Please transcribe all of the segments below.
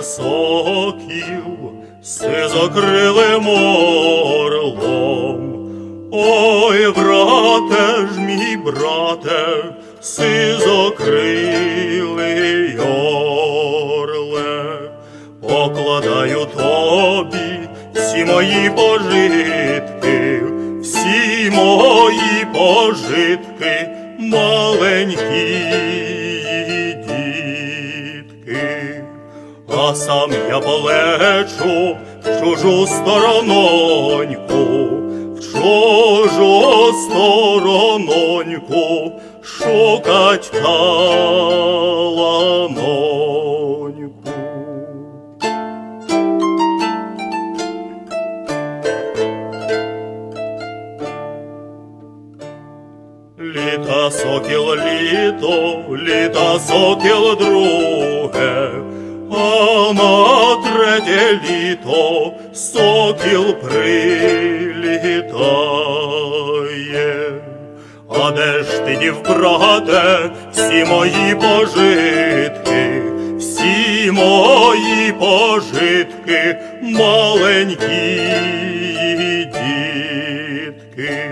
сокіл сизокрилим орлом. Ой, брате ж, мій брате, сизокрилий орле, покладаю тобі всі мої пожитки, всі мої пожитки, маленькі дітки. А сам я полечу в чужу сторононьку, в чужу сторононьку, шукать таланоньку. Літа сокіл літо, літа сокіл друге, а на третє літо сокіл прилітає. А де ж ти, дів, брате, всі мої пожитки, всі мої пожитки, маленькі дітки?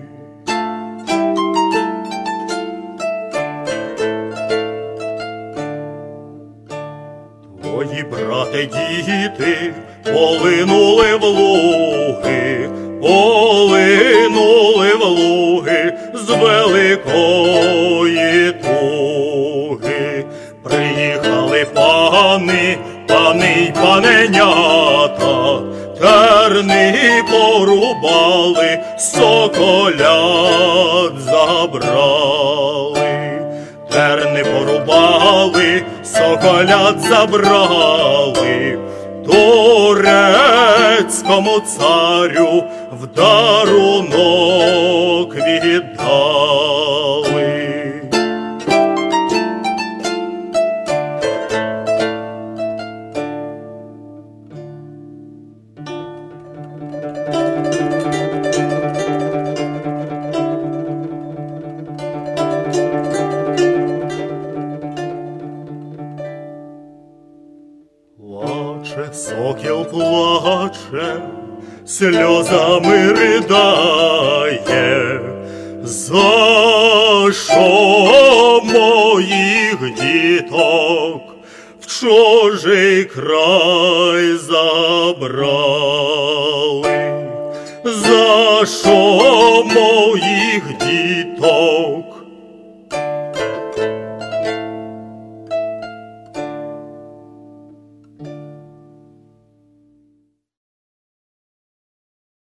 Твої, брате, діти полинули в луги, полинули в луги з великої туги. Приїхали пани, пани й паненята, терни порубали, соколят забрали. Терни порубали, соколят забрали, турецькому царю в дарунок віддали. Плаче сокіл, плаче, сльозами ридає, за що моїх діток в чужий край забрали, за що моїх діток